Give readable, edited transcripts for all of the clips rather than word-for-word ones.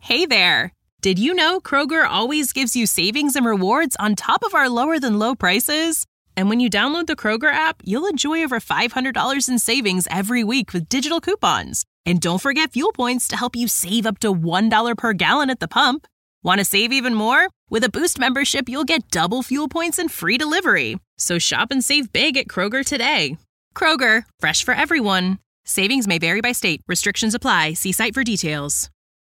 Hey there! Did you know Kroger always gives you savings and rewards on top of our lower-than-low prices? And when you download the Kroger app, you'll enjoy over $500 in savings every week with digital coupons. And don't forget fuel points to help you save up to $1 per gallon at the pump. Want to save even more? With a Boost membership, you'll get double fuel points and free delivery. So shop and save big at Kroger today. Kroger, fresh for everyone. Savings may vary by state. Restrictions apply. See site for details.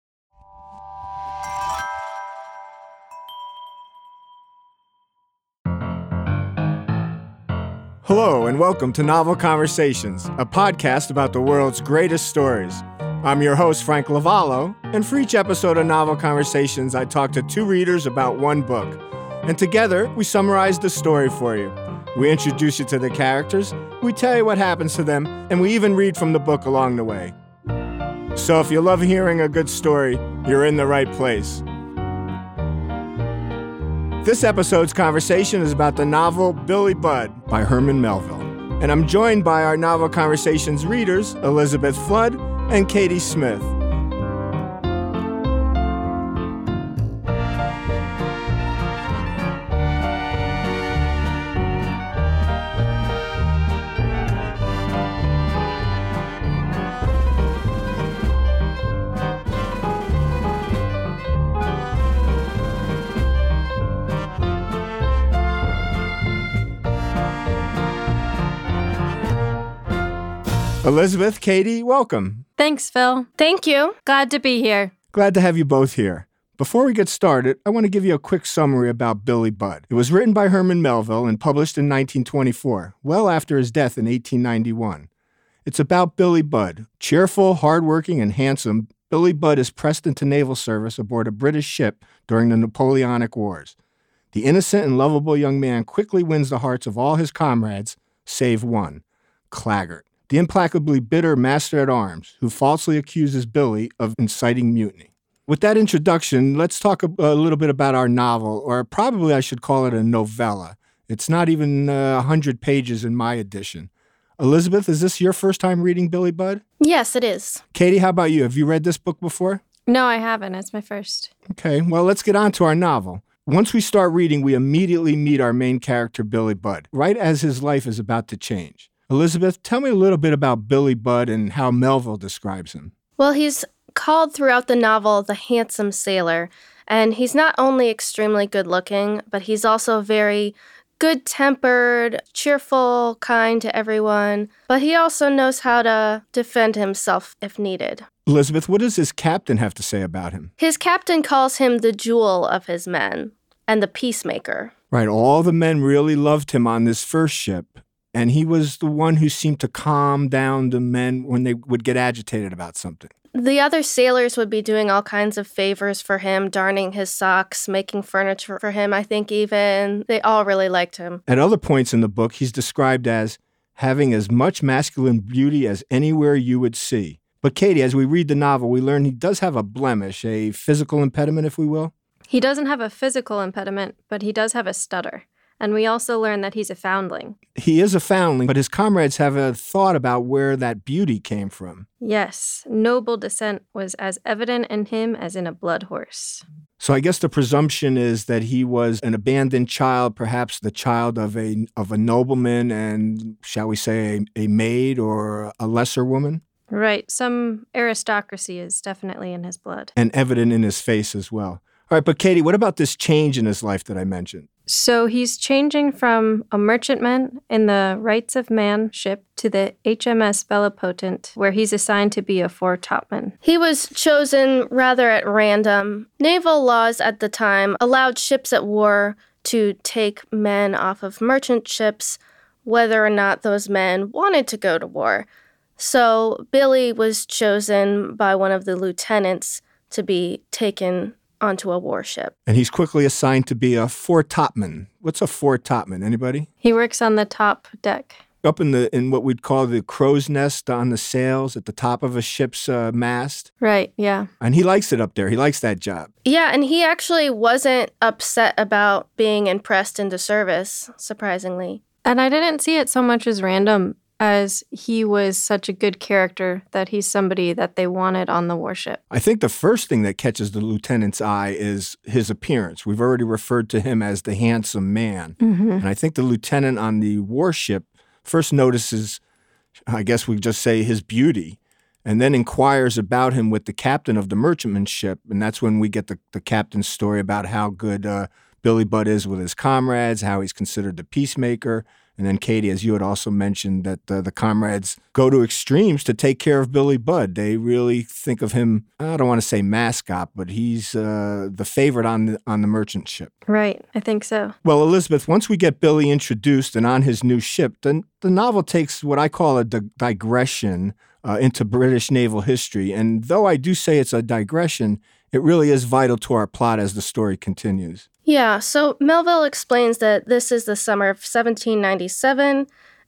Hello and welcome to Novel Conversations, a podcast about the world's greatest stories. I'm your host, Frank Lavallo, and for each episode of Novel Conversations, I talk to two readers about one book. And together, we summarize the story for you. We introduce you to the characters, we tell you what happens to them, and we even read from the book along the way. So if you love hearing a good story, you're in the right place. This episode's conversation is about the novel Billy Budd by Herman Melville. And I'm joined by our Novel Conversations readers, Elizabeth Flood and Katie Smith. Elizabeth, Katie, welcome. Thanks, Phil. Thank you. Glad to be here. Glad to have you both here. Before we get started, I want to give you a quick summary about Billy Budd. It was written by Herman Melville and published in 1924, well after his death in 1891. It's about Billy Budd. Cheerful, hardworking, and handsome, Billy Budd is pressed into naval service aboard a British ship during the Napoleonic Wars. The innocent and lovable young man quickly wins the hearts of all his comrades, save one, Claggart, the implacably bitter master-at-arms who falsely accuses Billy of inciting mutiny. With that introduction, let's talk a little bit about our novel, or probably I should call it a novella. It's not even 100 pages in my edition. Elizabeth, is this your first time reading Billy Budd? Yes, it is. Katie, how about you? Have you read this book before? No, I haven't. It's my first. Okay, well, let's get on to our novel. Once we start reading, we immediately meet our main character, Billy Budd, right as his life is about to change. Elizabeth, tell me a little bit about Billy Budd and how Melville describes him. Well, he's called throughout the novel the handsome sailor, and he's not only extremely good-looking, but he's also very good-tempered, cheerful, kind to everyone, but he also knows how to defend himself if needed. Elizabeth, what does his captain have to say about him? His captain calls him the jewel of his men and the peacemaker. Right, all the men really loved him on this first ship. And he was the one who seemed to calm down the men when they would get agitated about something. The other sailors would be doing all kinds of favors for him, darning his socks, making furniture for him, I think even. They all really liked him. At other points in the book, he's described as having as much masculine beauty as anywhere you would see. But Katie, as we read the novel, we learn he does have a blemish, a physical impediment, if we will. He doesn't have a physical impediment, but he does have a stutter. And we also learn that he's a foundling. He is a foundling, but his comrades have a thought about where that beauty came from. Yes, noble descent was as evident in him as in a blood horse. So I guess the presumption is that he was an abandoned child, perhaps the child of a nobleman and, shall we say, a maid or a lesser woman? Right, some aristocracy is definitely in his blood. And evident in his face as well. All right, but Katie, what about this change in his life that I mentioned? So he's changing from a merchantman in the Rights of Man ship to the HMS Bellipotent, where he's assigned to be a foretopman. He was chosen rather at random. Naval laws at the time allowed ships at war to take men off of merchant ships, whether or not those men wanted to go to war. So Billy was chosen by one of the lieutenants to be taken onto a warship. And he's quickly assigned to be a foretopman. What's a foretopman? Anybody? He works on the top deck. Up in what we'd call the crow's nest on the sails at the top of a ship's mast. Right, yeah. And he likes it up there. He likes that job. Yeah, and he actually wasn't upset about being impressed into service, surprisingly. And I didn't see it so much as random as he was such a good character that he's somebody that they wanted on the warship. I think the first thing that catches the lieutenant's eye is his appearance. We've already referred to him as the handsome man. And I think the lieutenant on the warship first notices, I guess we just say, his beauty, and then inquires about him with the captain of the merchantman ship. And that's when we get the captain's story about how good Billy Budd is with his comrades, how he's considered the peacemaker. And then, Katie, as you had also mentioned, that the comrades go to extremes to take care of Billy Budd. They really think of him, I don't want to say mascot, but he's the favorite on the merchant ship. Right, I think so. Well, Elizabeth, once we get Billy introduced and on his new ship, then the novel takes what I call a digression into British naval history. And though I do say it's a digression, it really is vital to our plot as the story continues. Yeah, so Melville explains that this is the summer of 1797,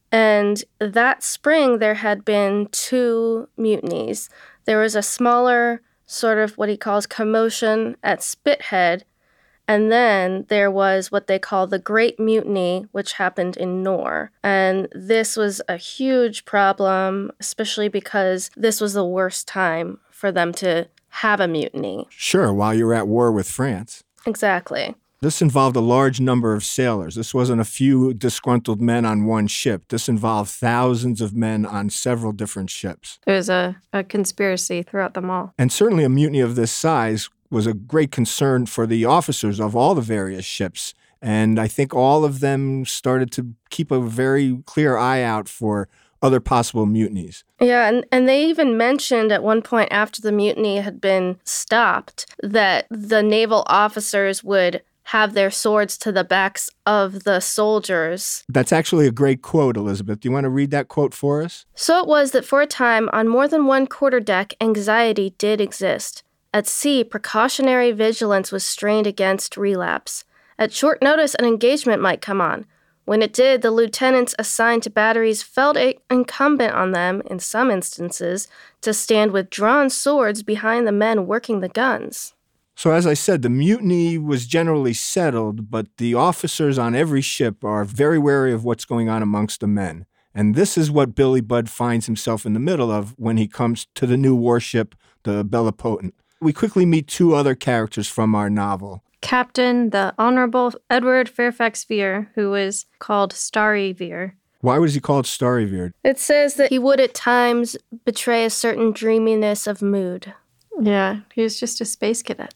and that spring there had been 2 mutinies. There was a smaller sort of what he calls commotion at Spithead, and then there was what they call the Great Mutiny, which happened in Nore. And this was a huge problem, especially because this was the worst time for them to have a mutiny. Sure, while you're at war with France. Exactly. This involved a large number of sailors. This wasn't a few disgruntled men on one ship. This involved thousands of men on several different ships. It was a conspiracy throughout them all. And certainly a mutiny of this size was a great concern for the officers of all the various ships. And I think all of them started to keep a very clear eye out for other possible mutinies. Yeah, and they even mentioned at one point after the mutiny had been stopped that the naval officers would have their swords to the backs of the soldiers. That's actually a great quote, Elizabeth. Do you want to read that quote for us? So it was that for a time, on more than one quarterdeck, anxiety did exist. At sea, precautionary vigilance was strained against relapse. At short notice, an engagement might come on. When it did, the lieutenants assigned to batteries felt it incumbent on them, in some instances, to stand with drawn swords behind the men working the guns. So as I said, the mutiny was generally settled, but the officers on every ship are very wary of what's going on amongst the men. And this is what Billy Budd finds himself in the middle of when he comes to the new warship, the Bellepotent. We quickly meet 2 other characters from our novel. Captain, the Honorable Edward Fairfax Vere, who was called Starry Vere. Why was he called Starry Vere? It says that he would at times betray a certain dreaminess of mood. Yeah, he was just a space cadet.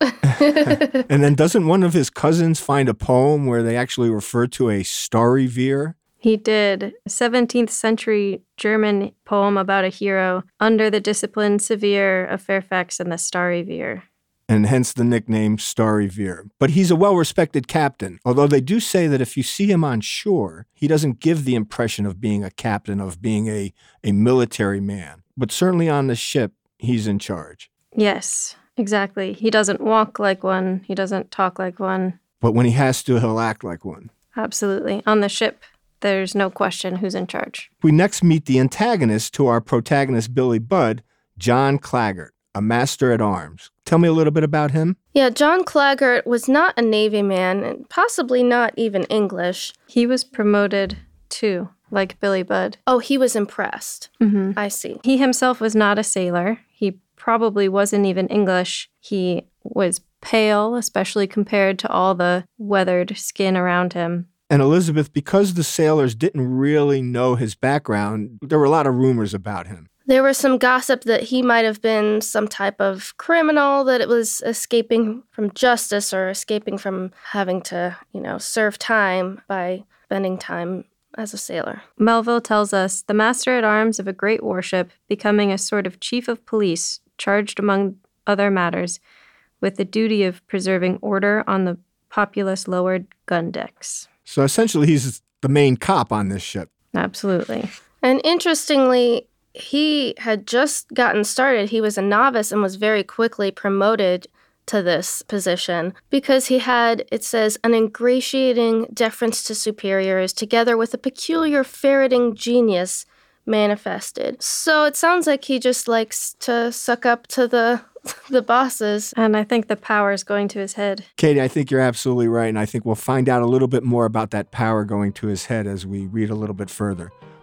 And then doesn't one of his cousins find a poem where they actually refer to a Starry Vere? He did. A 17th century German poem about a hero under the discipline severe of Fairfax and the Starry Vere. And hence the nickname Starry Vere. But he's a well-respected captain, although they do say that if you see him on shore, he doesn't give the impression of being a captain, of being a military man. But certainly on the ship, he's in charge. Yes, exactly. He doesn't walk like one. He doesn't talk like one. But when he has to, he'll act like one. Absolutely. On the ship, there's no question who's in charge. We next meet the antagonist to our protagonist, Billy Budd, John Claggart, a master-at-arms. Tell me a little bit about him. Yeah, John Claggart was not a Navy man, and possibly not even English. He was promoted too, like Billy Budd. Oh, he was impressed. Mm-hmm. I see. He himself was not a sailor. He probably wasn't even English. He was pale, especially compared to all the weathered skin around him. And Elizabeth, because the sailors didn't really know his background, there were a lot of rumors about him. There was some gossip that he might have been some type of criminal, that it was escaping from justice or escaping from having to, serve time by spending time as a sailor. Melville tells us the master-at-arms of a great warship, becoming a sort of chief of police, charged among other matters with the duty of preserving order on the populous lowered gun decks. So essentially, he's the main cop on this ship. Absolutely. And interestingly, he had just gotten started. He was a novice and was very quickly promoted to this position because he had, it says, an ingratiating deference to superiors together with a peculiar ferreting genius manifested. So it sounds like he just likes to suck up to the bosses. And I think the power is going to his head. Katie, I think you're absolutely right, and I think we'll find out a little bit more about that power going to his head as we read a little bit further.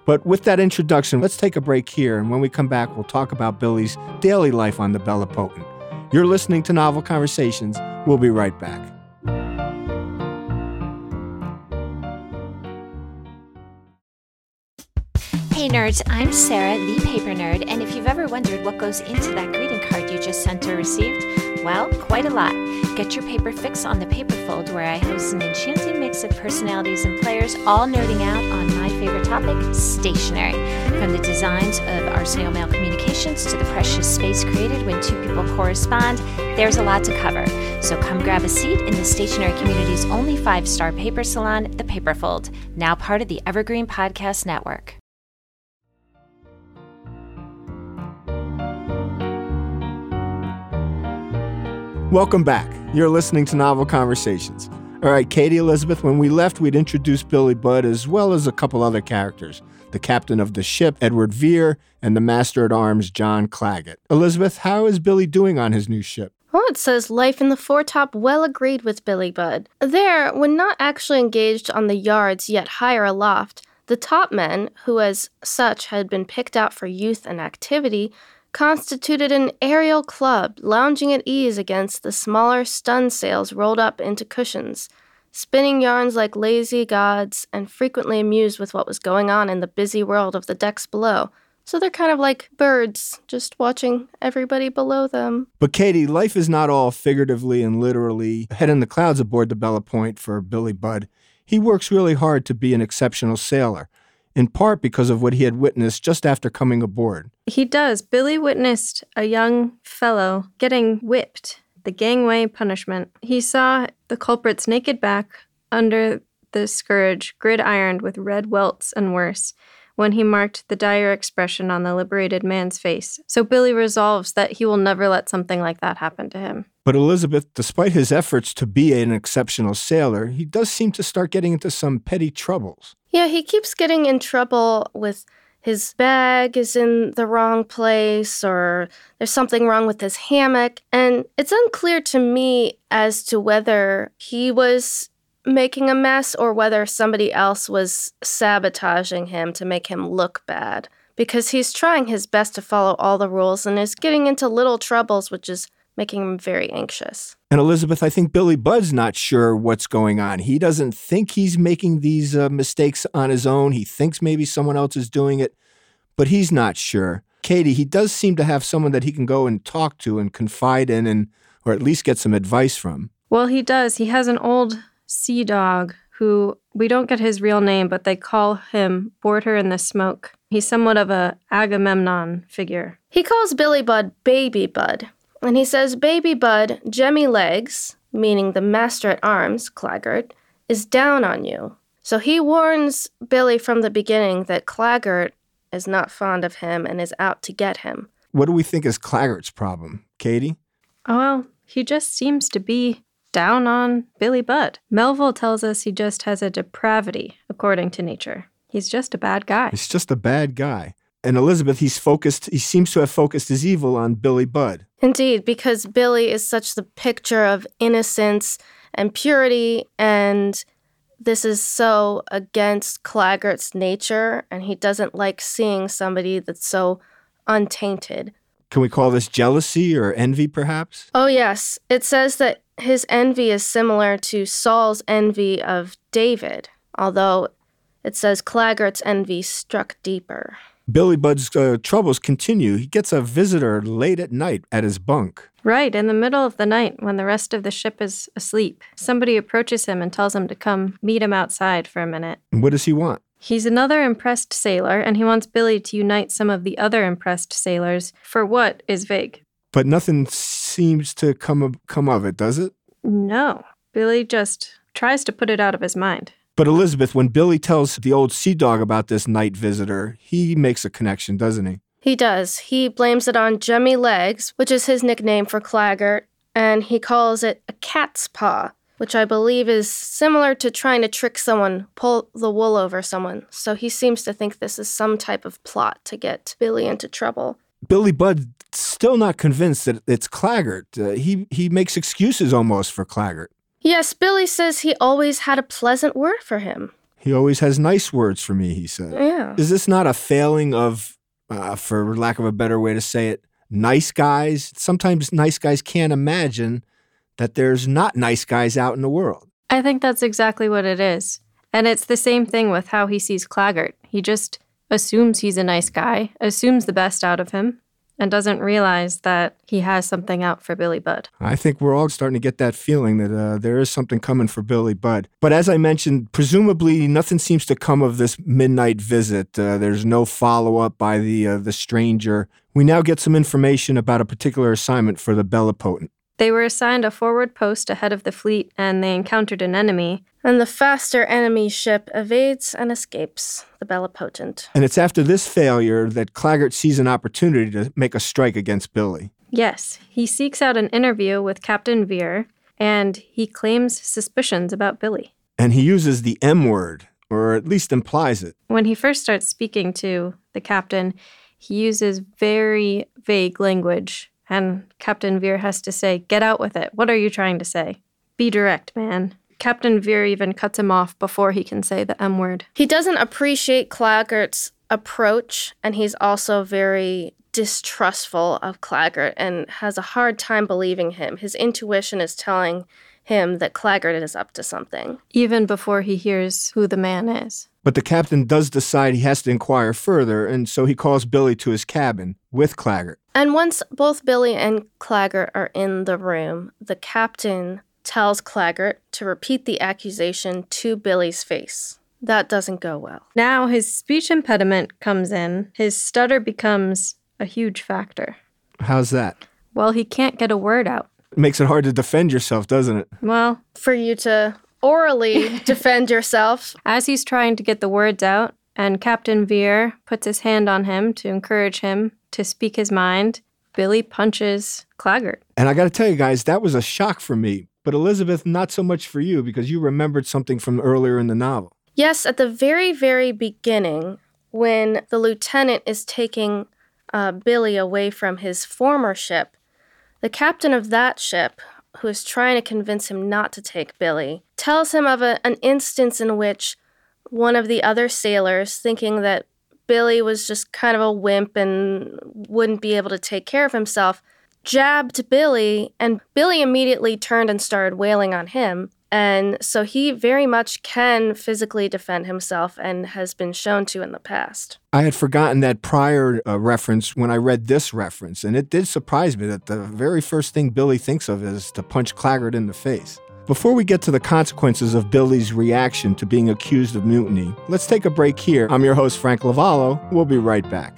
But with that introduction, let's take a break here, and when we come back, we'll talk about Billy's daily life on the Bellipotent. You're listening to Novel Conversations. We'll be right back. Hey nerds, I'm Sarah, the paper nerd, and if you've ever wondered what goes into that greeting card you just sent or received, well, quite a lot. Get your paper fix on The Paperfold, where I host an enchanting mix of personalities and players, all nerding out on my favorite topic, stationery. From the designs of Arsenio Mail Communications to the precious space created when two people correspond, there's a lot to cover. So come grab a seat in the stationery community's only 5-star paper salon, The Paperfold, now part of the Evergreen Podcast Network. Welcome back. You're listening to Novel Conversations. All right, Katie Elizabeth, when we left, we'd introduced Billy Budd as well as a couple other characters, the captain of the ship, Edward Vere, and the master-at-arms, John Claggett. Elizabeth, how is Billy doing on his new ship? Well, it says life in the foretop well agreed with Billy Budd. There, when not actually engaged on the yards yet higher aloft, the top men, who as such had been picked out for youth and activity, constituted an aerial club, lounging at ease against the smaller stun sails rolled up into cushions, spinning yarns like lazy gods, and frequently amused with what was going on in the busy world of the decks below. So they're kind of like birds, just watching everybody below them. But Katie, life is not all figuratively and literally head in the clouds aboard the Bella Point for Billy Budd. He works really hard to be an exceptional sailor, in part because of what he had witnessed just after coming aboard. He does. Billy witnessed a young fellow getting whipped, the gangway punishment. He saw the culprit's naked back under the scourge, grid-ironed with red welts and worse, when he marked the dire expression on the liberated man's face. So Billy resolves that he will never let something like that happen to him. But Elizabeth, despite his efforts to be an exceptional sailor, he does seem to start getting into some petty troubles. Yeah, he keeps getting in trouble with his bag is in the wrong place, or there's something wrong with his hammock. And it's unclear to me as to whether he was making a mess or whether somebody else was sabotaging him to make him look bad. Because he's trying his best to follow all the rules and is getting into little troubles, which is making him very anxious. And Elizabeth, I think Billy Budd's not sure what's going on. He doesn't think he's making these mistakes on his own. He thinks maybe someone else is doing it, but he's not sure. Katie, he does seem to have someone that he can go and talk to and confide in, or at least get some advice from. Well, he does. He has an old sea dog who, we don't get his real name, but they call him Porter in the Smoke. He's somewhat of a Agamemnon figure. He calls Billy Budd Baby Budd. And he says, Baby Budd, Jemmy Legs, meaning the master-at-arms, Claggart, is down on you. So he warns Billy from the beginning that Claggart is not fond of him and is out to get him. What do we think is Claggart's problem, Katie? Oh, well, he just seems to be down on Billy Budd. Melville tells us he just has a depravity, according to nature. He's just a bad guy. He's just a bad guy. And Elizabeth, he seems to have focused his evil on Billy Budd. Indeed, because Billy is such the picture of innocence and purity, and this is so against Claggart's nature, and he doesn't like seeing somebody that's so untainted. Can we call this jealousy or envy, perhaps? Oh, yes. It says that his envy is similar to Saul's envy of David, although it says Claggart's envy struck deeper. Billy Budd's troubles continue. He gets a visitor late at night at his bunk. Right, in the middle of the night when the rest of the ship is asleep. Somebody approaches him and tells him to come meet him outside for a minute. And what does he want? He's another impressed sailor, and he wants Billy to unite some of the other impressed sailors for what is vague. But nothing seems to come of it, does it? No. Billy just tries to put it out of his mind. But Elizabeth, when Billy tells the old sea dog about this night visitor, he makes a connection, doesn't he? He does. He blames it on Jemmy Legs, which is his nickname for Claggart, and he calls it a cat's paw, which I believe is similar to trying to trick someone, pull the wool over someone. So he seems to think this is some type of plot to get Billy into trouble. Billy Budd still not convinced that it's Claggart. He makes excuses almost for Claggart. Yes, Billy says he always had a pleasant word for him. He always has nice words for me, he said. Yeah. Is this not a failing of, for lack of a better way to say it, nice guys? Sometimes nice guys can't imagine that there's not nice guys out in the world. I think that's exactly what it is. And it's the same thing with how he sees Claggart. He just assumes he's a nice guy, assumes the best out of him, and doesn't realize that he has something out for Billy Budd. I think we're all starting to get that feeling that there is something coming for Billy Budd. But as I mentioned, presumably nothing seems to come of this midnight visit. There's no follow-up by the stranger. We now get some information about a particular assignment for the Bellipotent. They were assigned a forward post ahead of the fleet, and they encountered an enemy. And the faster enemy ship evades and escapes the Bellipotent. And it's after this failure that Claggart sees an opportunity to make a strike against Billy. Yes, he seeks out an interview with Captain Veer, and he claims suspicions about Billy. And he uses the M word, or at least implies it. When he first starts speaking to the captain, he uses very vague language. And Captain Veer has to say, "Get out with it. What are you trying to say? Be direct, man." Captain Veer even cuts him off before he can say the M word. He doesn't appreciate Claggart's approach, and he's also very distrustful of Claggart and has a hard time believing him. His intuition is telling him that Claggart is up to something. Even before he hears who the man is. But the captain does decide he has to inquire further, and so he calls Billy to his cabin with Claggart. And once both Billy and Claggart are in the room, the captain tells Claggart to repeat the accusation to Billy's face. That doesn't go well. Now his speech impediment comes in. His stutter becomes a huge factor. How's that? Well, he can't get a word out. It makes it hard to defend yourself, doesn't it? Well, For you to orally defend yourself. as he's trying to get the words out, and Captain Veer puts his hand on him to encourage him to speak his mind, Billy punches Claggart. And I got to tell you guys, that was a shock for me. But Elizabeth, not so much for you, because you remembered something from earlier in the novel. Yes, at the very, very beginning, when the lieutenant is taking Billy away from his former ship, the captain of that ship, who is trying to convince him not to take Billy, tells him of an instance in which one of the other sailors, thinking that Billy was just kind of a wimp and wouldn't be able to take care of himself, jabbed Billy, and Billy immediately turned and started wailing on him. And so he very much can physically defend himself and has been shown to in the past. I had forgotten that prior reference when I read this reference, and it did surprise me that the very first thing Billy thinks of is to punch Claggart in the face. Before we get to the consequences of Billy's reaction to being accused of mutiny, let's take a break here. I'm your host, Frank Lavallo. We'll be right back.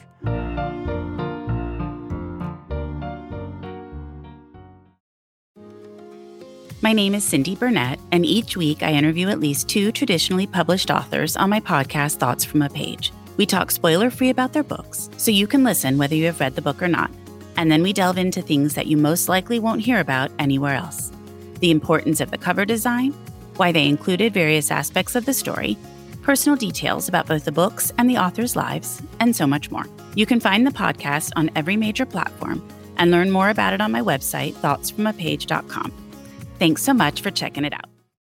My name is Cindy Burnett, and each week I interview at least 2 traditionally published authors on my podcast, Thoughts from a Page. We talk spoiler-free about their books, so you can listen whether you have read the book or not. And then we delve into things that you most likely won't hear about anywhere else. The importance of the cover design, why they included various aspects of the story, personal details about both the books and the authors' lives, and so much more. You can find the podcast on every major platform and learn more about it on my website, thoughtsfromapage.com. Thanks so much for checking it out.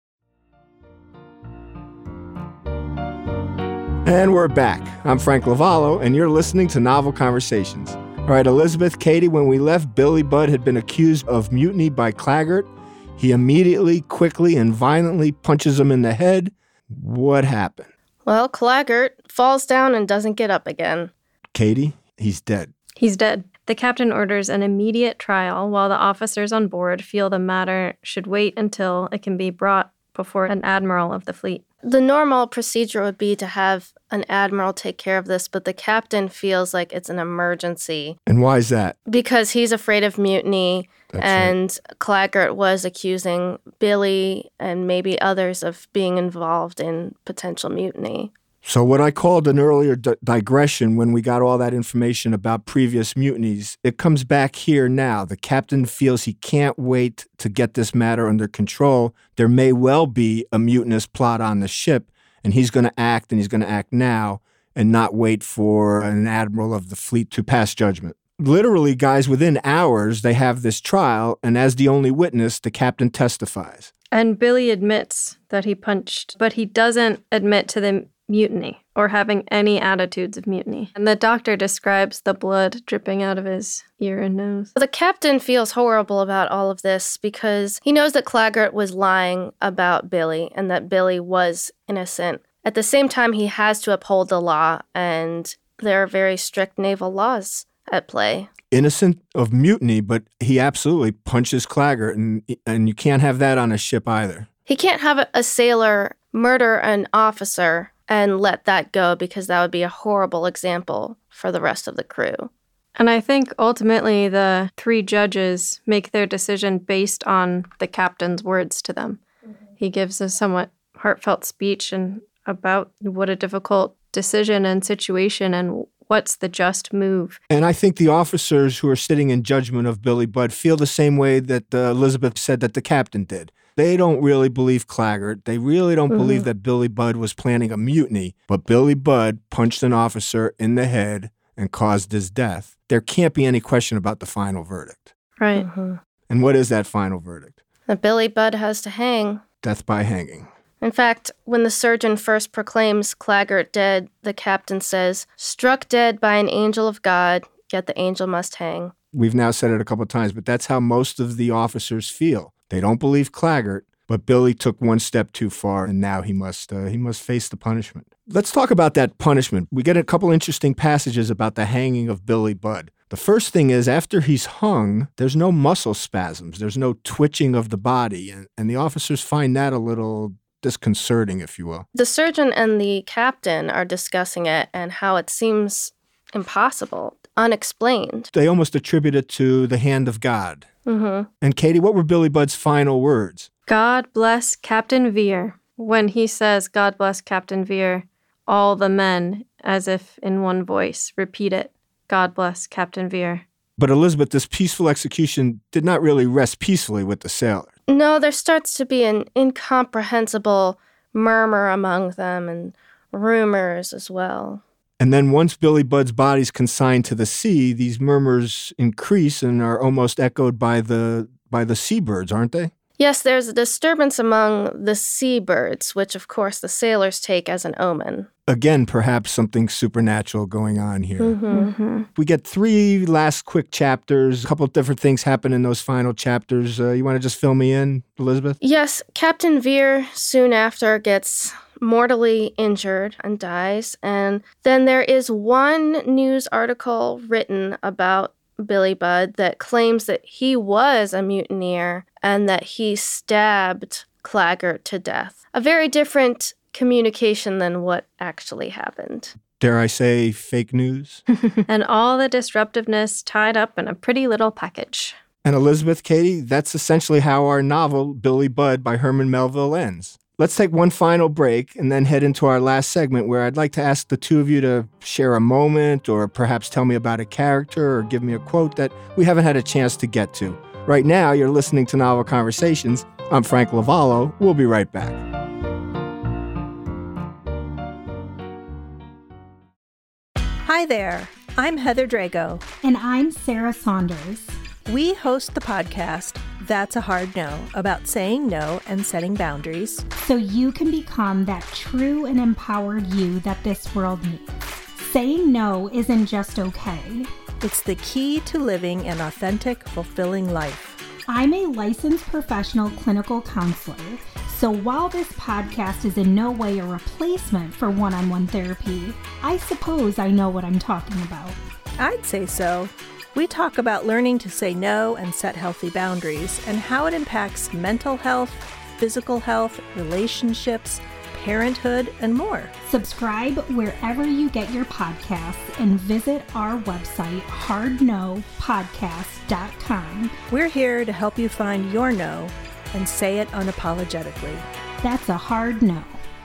And we're back. I'm Frank Lavallo, and you're listening to Novel Conversations. All right, Elizabeth, Katie, when we left, Billy Budd had been accused of mutiny by Claggart. He immediately, quickly, and violently punches him in the head. What happened? Well, Claggart falls down and doesn't get up again. Katie, he's dead. He's dead. The captain orders an immediate trial while the officers on board feel the matter should wait until it can be brought before an admiral of the fleet. The normal procedure would be to have an admiral take care of this, but the captain feels like it's an emergency. And why is that? Because he's afraid of mutiny, That's and right. Claggart was accusing Billy and maybe others of being involved in potential mutiny. So what I called an earlier digression when we got all that information about previous mutinies, it comes back here now. The captain feels he can't wait to get this matter under control. There may well be a mutinous plot on the ship, and he's going to act, and he's going to act now and not wait for an admiral of the fleet to pass judgment. Literally, guys, within hours, they have this trial, and as the only witness, the captain testifies. And Billy admits that he punched, but he doesn't admit to the mutiny or having any attitudes of mutiny. And the doctor describes the blood dripping out of his ear and nose. The captain feels horrible about all of this because he knows that Claggart was lying about Billy and that Billy was innocent. At the same time, he has to uphold the law, and there are very strict naval laws at play. Innocent of mutiny, but he absolutely punches Claggart, and you can't have that on a ship either. He can't have a sailor murder an officer and let that go, because that would be a horrible example for the rest of the crew. And I think ultimately the 3 judges make their decision based on the captain's words to them. He gives a somewhat heartfelt speech and about what a difficult decision and situation and what's the just move. And I think the officers who are sitting in judgment of Billy Budd feel the same way that Elizabeth said that the captain did. They don't really believe Claggart. They really don't believe that Billy Budd was planning a mutiny. But Billy Budd punched an officer in the head and caused his death. There can't be any question about the final verdict. Right. And what is that final verdict? That Billy Budd has to hang. Death by hanging. In fact, when the surgeon first proclaims Claggart dead, the captain says, "Struck dead by an angel of God, yet the angel must hang." We've now said it a couple of times, but that's how most of the officers feel. They don't believe Claggart, but Billy took one step too far, and now he must face the punishment. Let's talk about that punishment. We get a couple interesting passages about the hanging of Billy Budd. The first thing is, after he's hung, there's no muscle spasms. There's no twitching of the body, and the officers find that a little disconcerting, if you will. The surgeon and the captain are discussing it and how it seems impossible, unexplained. They almost attribute it to the hand of God. And Katie, what were Billy Budd's final words? God bless Captain Vere. When he says, God bless Captain Vere, all the men, as if in one voice, repeat it. God bless Captain Vere. But Elizabeth, this peaceful execution did not really rest peacefully with the sailors. No, there starts to be an incomprehensible murmur among them and rumors as well. And then once Billy Budd's body's consigned to the sea, these murmurs increase and are almost echoed by the seabirds, aren't they? Yes, there's a disturbance among the seabirds, which of course the sailors take as an omen. Again, perhaps something supernatural going on here. We get 3 last quick chapters. A couple of different things happen in those final chapters. You want to just fill me in, Elizabeth? Yes, Captain Vere soon after gets mortally injured and dies. And then there is one news article written about Billy Budd that claims that he was a mutineer and that he stabbed Claggart to death. A very different communication than what actually happened. Dare I say fake news? And all the disruptiveness tied up in a pretty little package. And Elizabeth, Katie, that's essentially how our novel, Billy Budd by Herman Melville, ends. Let's take one final break and then head into our last segment where I'd like to ask the 2 of you to share a moment or perhaps tell me about a character or give me a quote that we haven't had a chance to get to. Right now, you're listening to Novel Conversations. I'm Frank Lavallo. We'll be right back. Hi there. I'm Heather Drago. And I'm Sarah Saunders. We host the podcast, That's a Hard No, about saying no and setting boundaries. So you can become that true and empowered you that this world needs. Saying no isn't just okay. It's the key to living an authentic, fulfilling life. I'm a licensed professional clinical counselor, so while this podcast is in no way a replacement for one-on-one therapy, I suppose I know what I'm talking about. I'd say so. We talk about learning to say no and set healthy boundaries and how it impacts mental health, physical health, relationships, parenthood, and more. Subscribe wherever you get your podcasts and visit our website, hardnopodcast.com. We're here to help you find your no and say it unapologetically. That's a hard no.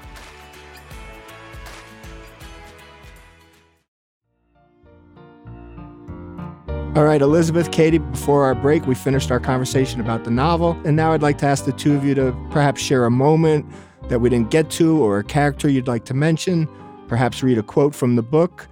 All right, Elizabeth, Katie, before our break, we finished our conversation about the novel, and now I'd like to ask the 2 of you to perhaps share a moment that we didn't get to or a character you'd like to mention, perhaps read a quote from the book.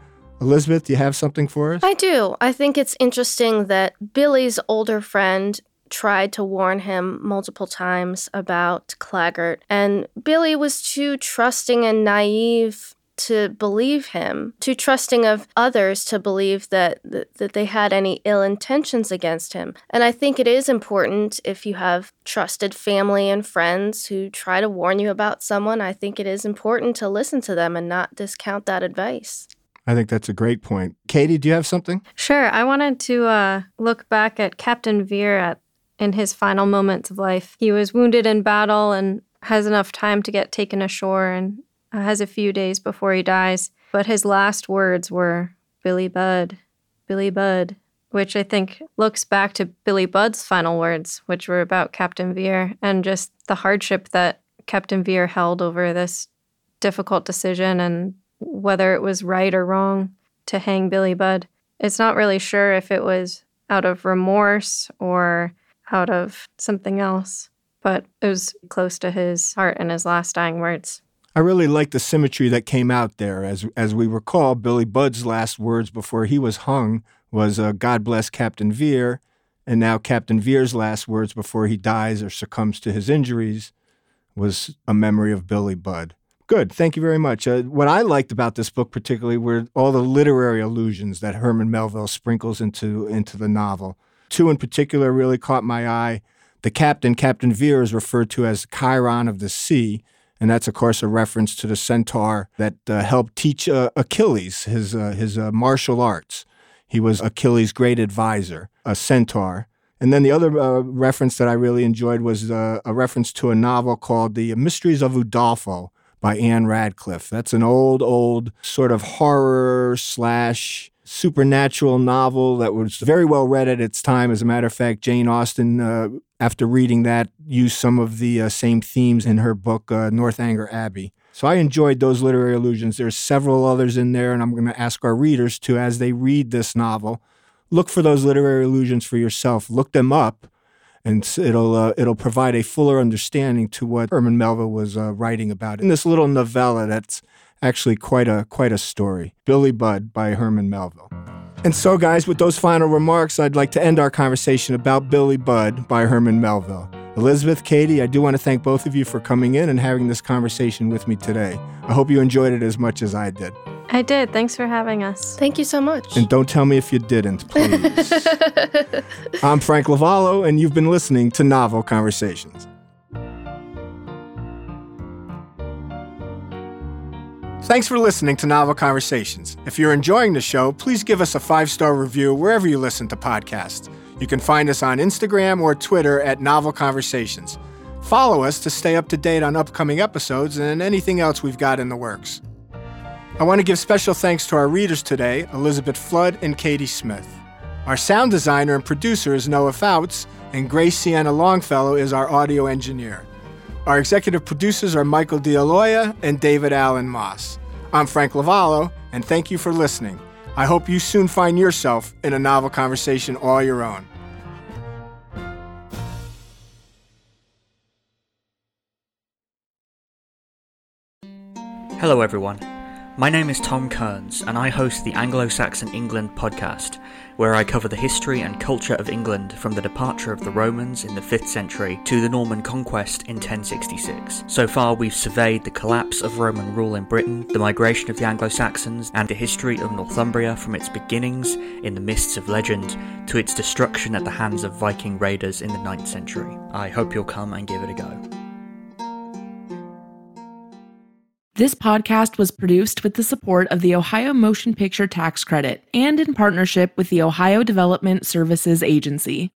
Elizabeth, do you have something for us? I do. I think it's interesting that Billy's older friend tried to warn him multiple times about Claggart, and Billy was too trusting and naive to believe him, too trusting of others to believe that they had any ill intentions against him. And I think it is important, if you have trusted family and friends who try to warn you about someone, I think it is important to listen to them and not discount that advice. I think that's a great point. Katie, do you have something? Sure. I wanted to look back at Captain Vere in his final moments of life. He was wounded in battle and has enough time to get taken ashore and has a few days before he dies. But his last words were, "Billy Budd, Billy Budd," which I think looks back to Billy Budd's final words, which were about Captain Vere and just the hardship that Captain Vere held over this difficult decision and whether it was right or wrong to hang Billy Budd. It's not really sure if it was out of remorse or out of something else, but it was close to his heart in his last dying words. I really like the symmetry that came out there. As we recall, Billy Budd's last words before he was hung was, God bless Captain Vere, and now Captain Vere's last words before he dies or succumbs to his injuries was a memory of Billy Budd. Good. Thank you very much. What I liked about this book particularly were all the literary allusions that Herman Melville sprinkles into the novel. Two in particular really caught my eye. The captain, Captain Vere, is referred to as Chiron of the sea, and that's, of course, a reference to the centaur that helped teach Achilles his martial arts. He was Achilles' great advisor, a centaur. And then the other reference that I really enjoyed was a reference to a novel called The Mysteries of Udolpho by Anne Radcliffe. That's an old sort of horror / supernatural novel that was very well read at its time. As a matter of fact, Jane Austen, after reading that, used some of the same themes in her book, Northanger Abbey. So I enjoyed those literary allusions. There's several others in there, and I'm going to ask our readers to, as they read this novel, look for those literary allusions for yourself. Look them up, and it'll provide a fuller understanding to what Herman Melville was writing about in this little novella that's actually quite a story. Billy Budd by Herman Melville. And so, guys, with those final remarks, I'd like to end our conversation about Billy Budd by Herman Melville. Elizabeth, Katie, I do want to thank both of you for coming in and having this conversation with me today. I hope you enjoyed it as much as I did. I did. Thanks for having us. Thank you so much. And don't tell me if you didn't, please. I'm Frank Lavallo, and you've been listening to Novel Conversations. Thanks for listening to Novel Conversations. If you're enjoying the show, please give us a 5-star review wherever you listen to podcasts. You can find us on Instagram or Twitter at Novel Conversations. Follow us to stay up to date on upcoming episodes and anything else we've got in the works. I want to give special thanks to our readers today, Elizabeth Flood and Katie Smith. Our sound designer and producer is Noah Fouts, and Grace Sienna Longfellow is our audio engineer. Our executive producers are Michael D'Aloia and David Allen Moss. I'm Frank Lavallo, and thank you for listening. I hope you soon find yourself in a novel conversation all your own. Hello everyone, my name is Tom Kearns and I host the Anglo-Saxon England podcast, where I cover the history and culture of England from the departure of the Romans in the 5th century to the Norman conquest in 1066. So far we've surveyed the collapse of Roman rule in Britain, the migration of the Anglo-Saxons, and the history of Northumbria from its beginnings in the mists of legend to its destruction at the hands of Viking raiders in the 9th century. I hope you'll come and give it a go. This podcast was produced with the support of the Ohio Motion Picture Tax Credit and in partnership with the Ohio Development Services Agency.